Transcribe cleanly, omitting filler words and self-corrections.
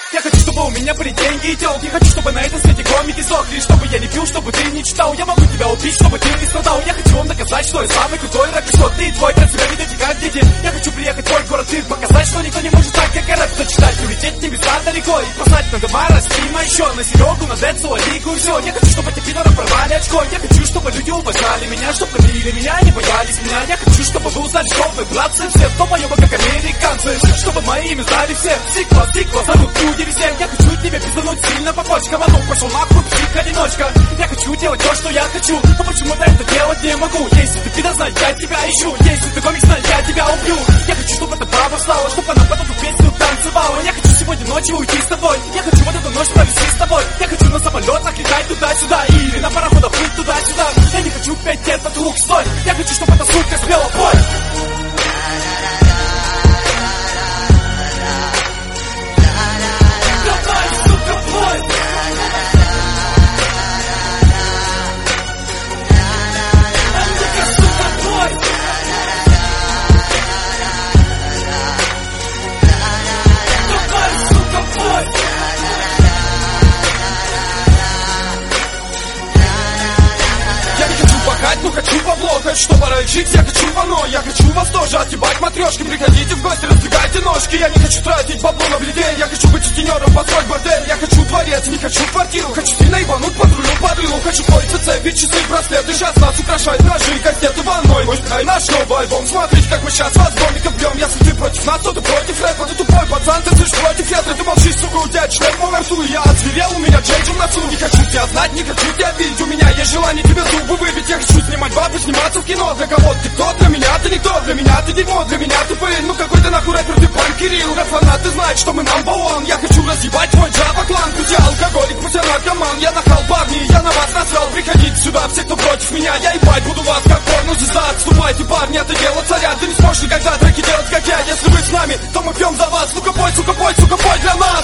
Я хочу, чтобы у меня были деньги и телки. Хочу, чтобы на этом свете комики сохли. Чтобы я не пил, чтобы ты не читал. Я могу тебя убить, чтобы ты не страдал. Я хочу вам доказать, что я самый крутой рэп. И что ты и твой брат себя ведете как дети. Я хочу приехать в твой город и показать, что никто не может так, как я рэп зачитать. Улететь в небеса далеко и послать на дома Растима еще. На Серегу, на Децу, Алику и все. Я хочу, чтобы эти пидоры порвали очко. Я хочу, чтобы люди уважали меня, чтобы любили меня, не боялись меня. Я хочу, чтобы вы узнали, что вы братцы все, кто поёбы как американцы. Чтобы мои имя знали все. Сиква, зовут люди всем. Я хочу тебе пиздануть сильно по почкам. А ну пошел нахуй, псих-одиночка. Я хочу делать то, что я хочу. Но почему-то это делать не могу. Если ты пидор, знай, я тебя ищу. Если ты комик, знай, я тебя убью. Я хочу, чтобы это право стало, чтобы она под эту песню танцевала. Я хочу сегодня ночью уйти с тобой. Я хочу вот эту ночь провести с тобой. Я хочу на самолетах летать туда-сюда. Или на пароходах плыть туда-сюда. Я не хочу петь этот лук, стой. Я хочу, чтобы эта сука спела бой. Ну хочу бабло, хочу, чтобы рычить, я хочу вано. Я хочу вас тоже отъебать матрешки. Приходите в гости, раздвигайте ножки. Я не хочу тратить бабло на бледей. Я хочу быть сутенером, построить бордель. Я хочу дворец, не хочу квартиру. Хочу сильно ебануть патрулю под рылу. Хочу кольца, цепи, часы, браслеты. Сейчас нас украшают ножи, кастеты ванной. Мой край, наш новый альбом. Смотрите, как мы сейчас вас гомиков бьем. Если ты против нас, то ты против рэпа. Ты тупой пацан, ты слышишь против ветра. Ты молчишь, сука, у тебя член в моем рту. Я озверел, у меня джейджи в носу. Не хочу тебя знать, не хочу тебя видеть. У меня есть желание тебе зубы выбить. Я хочу снимать бабы, сниматься в кино. Для кого ты кто? Для меня ты никто. Для меня ты дерьмо, для меня ты пыль. Ну какой ты нахуй рэпер, ты пан Кирилл. Рэп-фанаты знают, что мы number one. Я хочу разъебать твой джава-клан. Пусть я алкоголик, пусть я наркоман. Я нахал, парни, я на вас насрал. Приходите сюда, все, кто против меня. Я ебать буду вас, как порно-звезда. Отступайте, парни, это дело царя. Ты не сможешь никогда треки делать, как я. Если вы с нами, то мы пьем за вас. Сука, пой для нас.